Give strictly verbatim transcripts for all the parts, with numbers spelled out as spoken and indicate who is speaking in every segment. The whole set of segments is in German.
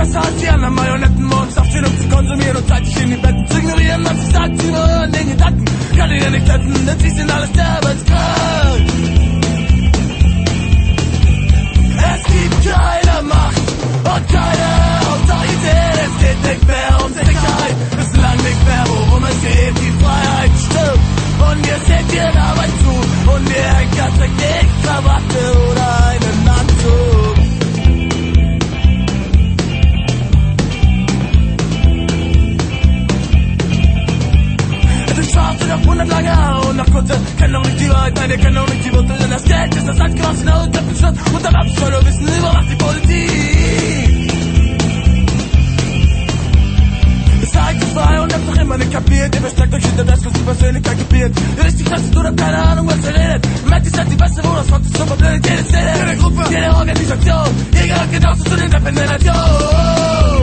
Speaker 1: besser als die anderen Marionetten. Morgens aufstehen, um zu konsumieren und Zeit sich in die Betten zu ignorieren. Was ich sag, zu hören, den Gedanken kann ich ja nicht retten, denn sie sind alles sterbenskrank. Es gibt keine Macht und keine Autorität. Es geht nicht mehr um Sicherheit, es ist lang nicht mehr, worum es geht. Die Freiheit stirbt und ihr seht ihr dabei zu. Und ihr Henker trägt nicht Krawatte oder einen Anzug. Es ist schwarz und auf hundert lange Haare und nach kurzer kennen auch nicht die Wahrheit, nein, ihr kennt auch nicht die Wurzel, denn das Geld ist das altgewachsene und das Schritt und dann hab's voll Wissen überwacht die Politik. Es seid frei und habt noch immer nicht kapiert, ihr versteckt euch hinter das, was die Persönlichkeit kapiert. Ihr wisst nicht, was ihr tut, habt keine Ahnung, was ihr redet. Merkt, ihr seid die Beste, wo das Volk ist so verblendet, jede Szene, jede Gruppe, jede Organisation, ihr gehört genauso zu den Treppen der Nation.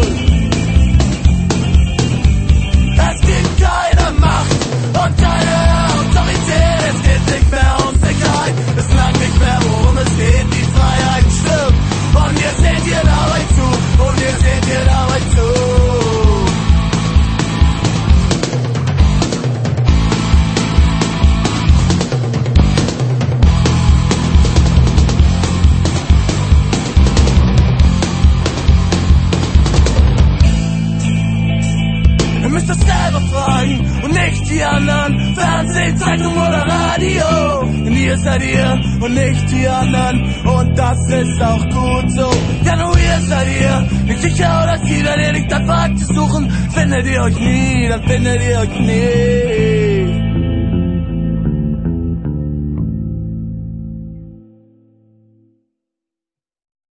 Speaker 1: Es gibt keine Macht und keine Autorität. Es geht nicht mehr um Sicherheit, es langt nicht mehr, worum es geht. Die Freiheit stirbt und ihr seht ihr dabei zu. Und ihr seht ihr dabei zu. Ihr müsst das selber fragen und nicht die anderen. Fernsehen, Zeitung oder Radio. Denn ihr seid ihr und nicht die anderen. Und das ist auch gut so. Ja, nur ihr seid ihr. Nicht sicher oder sie, wenn ihr nicht einfach zu suchen. Findet ihr euch nie, dann findet ihr euch nie.